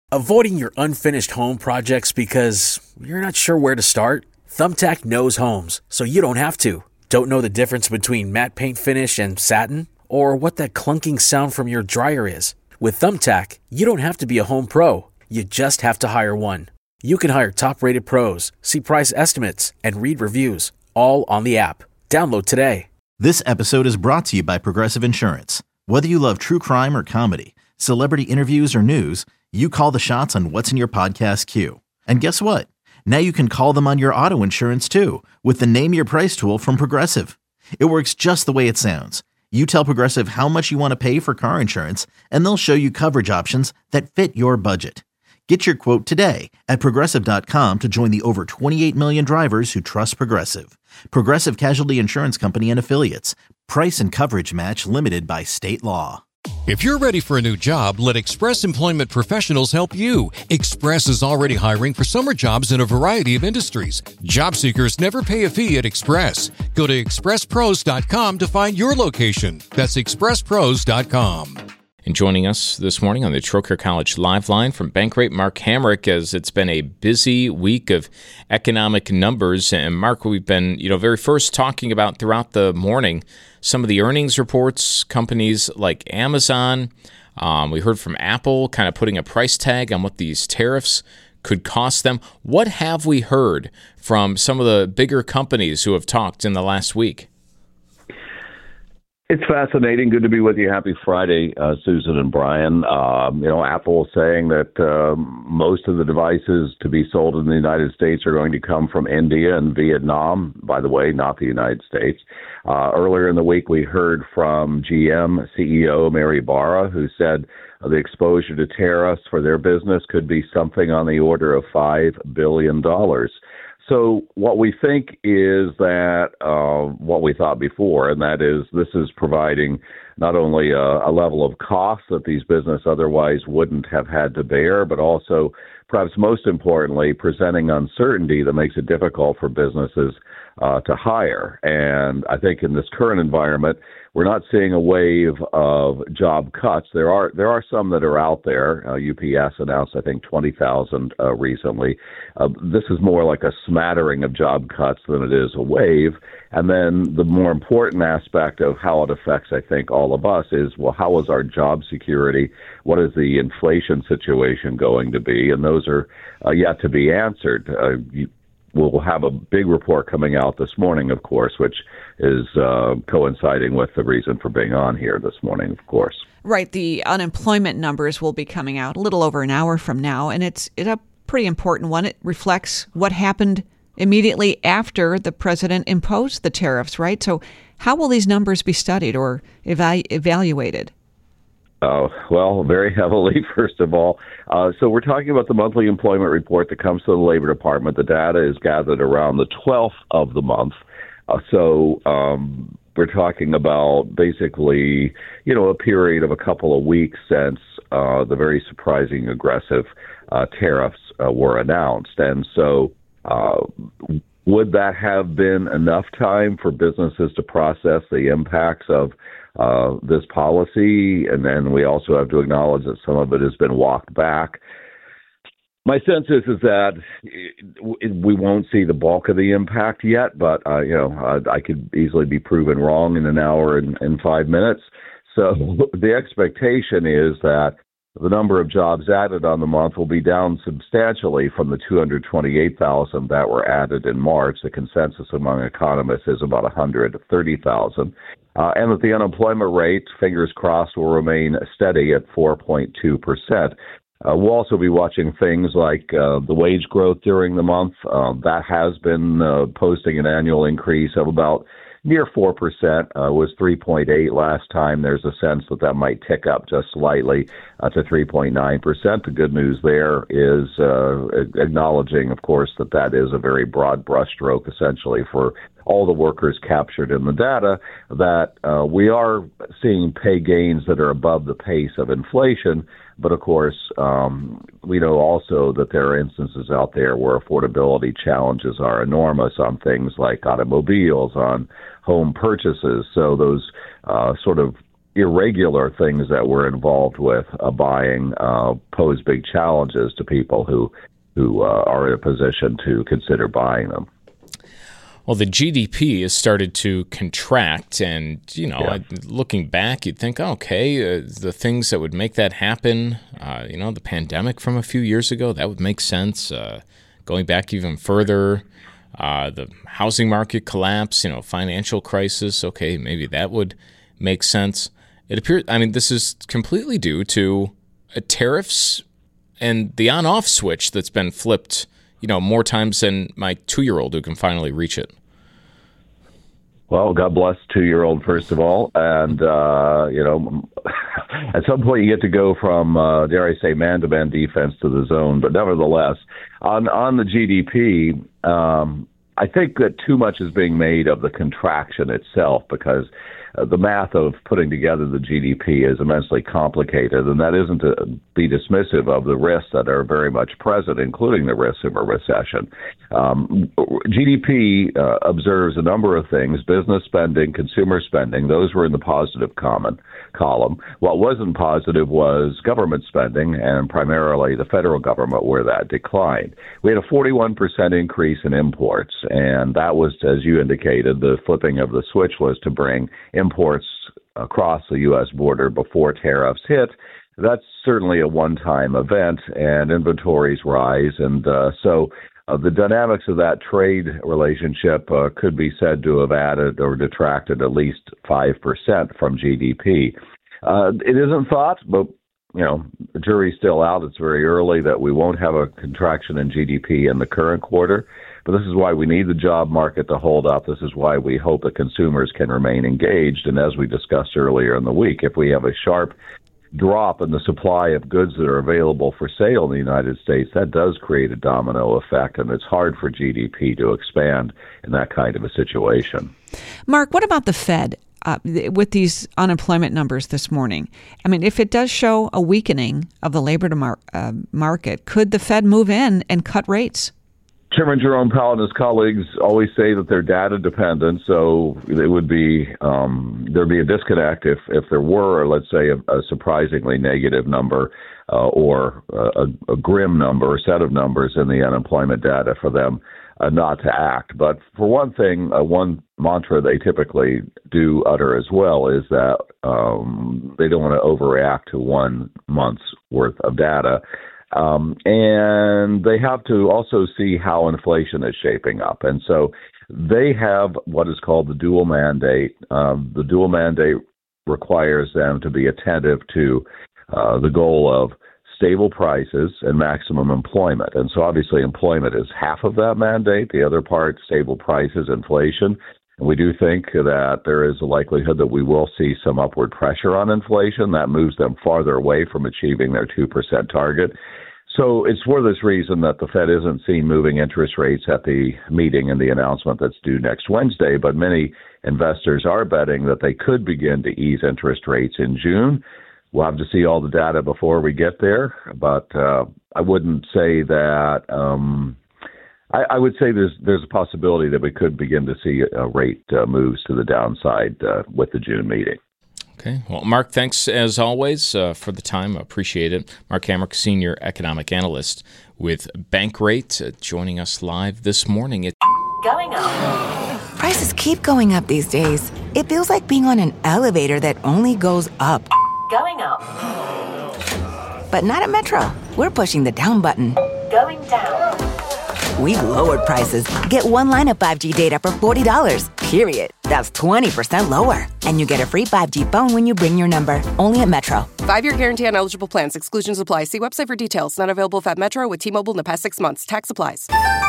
Avoiding your unfinished home projects because you're not sure where to start? Thumbtack knows homes, so you don't have to. Don't know the difference between matte paint finish and satin? Or what that clunking sound from your dryer is? With Thumbtack, you don't have to be a home pro. You just have to hire one. You can hire top-rated pros, see price estimates, and read reviews, all on the app. Download today. This episode is brought to you by Progressive Insurance. Whether you love true crime or comedy, celebrity interviews or news, you call the shots on what's in your podcast queue. And guess what? Now you can call them on your auto insurance too with the Name Your Price tool from Progressive. It works just the way it sounds. You tell Progressive how much you want to pay for car insurance, and they'll show you coverage options that fit your budget. Get your quote today at Progressive.com to join the over 28 million drivers who trust Progressive. Progressive Casualty Insurance Company and Affiliates. Price and coverage match limited by state law. If you're ready for a new job, let Express Employment Professionals help you. Express is already hiring for summer jobs in a variety of industries. Job seekers never pay a fee at Express. Go to expresspros.com to find your location. That's expresspros.com. And joining us this morning on the Trocaire College Live Line from Bankrate, Mark Hamrick, as it's been a busy week of economic numbers. And Mark, we've been, very first talking about throughout the morning some of the earnings reports, companies like Amazon. We heard from Apple kind of putting a price tag on what these tariffs could cost them. What have we heard from some of the bigger companies who have talked in the last week? It's fascinating. Good to be with you. Happy Friday, Susan and Brian. Apple is saying that most of the devices to be sold in the United States are going to come from India and Vietnam, by the way, not the United States. Earlier in the week, we heard from GM CEO Mary Barra, who said the exposure to tariffs for their business could be something on the order of $5 billion. So what we think is that what we thought before, and that is this is providing not only a level of cost that these businesses otherwise wouldn't have had to bear, but also, perhaps most importantly, presenting uncertainty that makes it difficult for businesses to hire. And I think in this current environment, we're not seeing a wave of job cuts. There are some that are out there. UPS announced, I think, 20,000 recently. This is more like a smattering of job cuts than it is a wave. And then the more important aspect of how it affects, I think, all of us is, well, how is our job security? What is the inflation situation going to be? And those are yet to be answered. We'll have a big report coming out this morning, of course, which is coinciding with the reason for being on here this morning, of course. Right. The unemployment numbers will be coming out a little over an hour from now, and it's a pretty important one. It reflects what happened immediately after the president imposed the tariffs, right? So how will these numbers be studied or evaluated? Well, very heavily, first of all. So we're talking about the monthly employment report that comes to the Labor Department. The data is gathered around the 12th of the month. We're talking about basically, a period of a couple of weeks since the very surprising aggressive tariffs were announced. And so would that have been enough time for businesses to process the impacts of this policy? And then we also have to acknowledge that some of it has been walked back. My sense is that we won't see the bulk of the impact yet, but I could easily be proven wrong in an hour and 5 minutes. So the expectation is that the number of jobs added on the month will be down substantially from the 228,000 that were added in March. The consensus among economists is about 130,000. And that the unemployment rate, fingers crossed, will remain steady at 4.2%. We'll also be watching things like the wage growth during the month. That has been posting an annual increase of about near 4%, was 3.8 last time. There's a sense that might tick up just slightly to 3.9%. The good news there is acknowledging, of course, that is a very broad brushstroke, essentially, for all the workers captured in the data, that we are seeing pay gains that are above the pace of inflation. But of course, we know also that there are instances out there where affordability challenges are enormous on things like automobiles, on home purchases. So those sort of irregular things that we're involved with buying pose big challenges to people who are in a position to consider buying them. Well, the GDP has started to contract, and, looking back, you'd think, okay, the things that would make that happen, the pandemic from a few years ago, that would make sense. Going back even further, the housing market collapse, financial crisis, okay, maybe that would make sense. It appears, this is completely due to tariffs and the on-off switch that's been flipped, more times than my 2-year-old who can finally reach it. Well, God bless 2-year-old, first of all. And, at some point you get to go from, dare I say, man-to-man defense to the zone. But nevertheless, on the GDP, I think that too much is being made of the contraction itself, because the math of putting together the GDP is immensely complicated, and that isn't to be dismissive of the risks that are very much present, including the risk of a recession. GDP observes a number of things: business spending, consumer spending. Those were in the positive column. What wasn't positive was government spending, and primarily the federal government, where that declined. We had a 41% increase in imports, and that was, as you indicated, the flipping of the switch was to bring imports across the U.S. border before tariffs hit. That's certainly a one-time event, and inventories rise. And so the dynamics of that trade relationship could be said to have added or detracted at least 5% from GDP. It isn't thought, but the jury's still out. It's very early that we won't have a contraction in GDP in the current quarter. But this is why we need the job market to hold up. This is why we hope that consumers can remain engaged. And as we discussed earlier in the week, if we have a sharp drop in the supply of goods that are available for sale in the United States, that does create a domino effect, and it's hard for GDP to expand in that kind of a situation. Mark, what about the Fed with these unemployment numbers this morning? If it does show a weakening of the labor market, could the Fed move in and cut rates? Chairman Jerome Powell and his colleagues always say that they're data dependent, so it would be there'd be a disconnect if there were, let's say, a surprisingly negative number or a grim number, a set of numbers in the unemployment data for them not to act. But for one thing, one mantra they typically do utter as well is that they don't want to overreact to 1 month's worth of data. And they have to also see how inflation is shaping up. And so they have what is called the dual mandate. The dual mandate requires them to be attentive to the goal of stable prices and maximum employment. And so obviously employment is half of that mandate. The other part, stable prices, inflation. And we do think that there is a likelihood that we will see some upward pressure on inflation. That moves them farther away from achieving their 2% target. So it's for this reason that the Fed isn't seen moving interest rates at the meeting and the announcement that's due next Wednesday. But many investors are betting that they could begin to ease interest rates in June. We'll have to see all the data before we get there. But I wouldn't say that I would say there's a possibility that we could begin to see rate moves to the downside with the June meeting. Okay. Well, Mark, thanks as always for the time. I appreciate it. Mark Hamrick, Senior Economic Analyst with Bankrate, joining us live this morning. Going up. Prices keep going up these days. It feels like being on an elevator that only goes up. Going up. But not at Metro. We're pushing the down button. Going down. We've lowered prices. Get one line of 5G data for $40, period. That's 20% lower. And you get a free 5G phone when you bring your number. Only at Metro. 5-year guarantee on eligible plans. Exclusions apply. See website for details. Not available at Metro with T-Mobile in the past 6 months. Tax applies.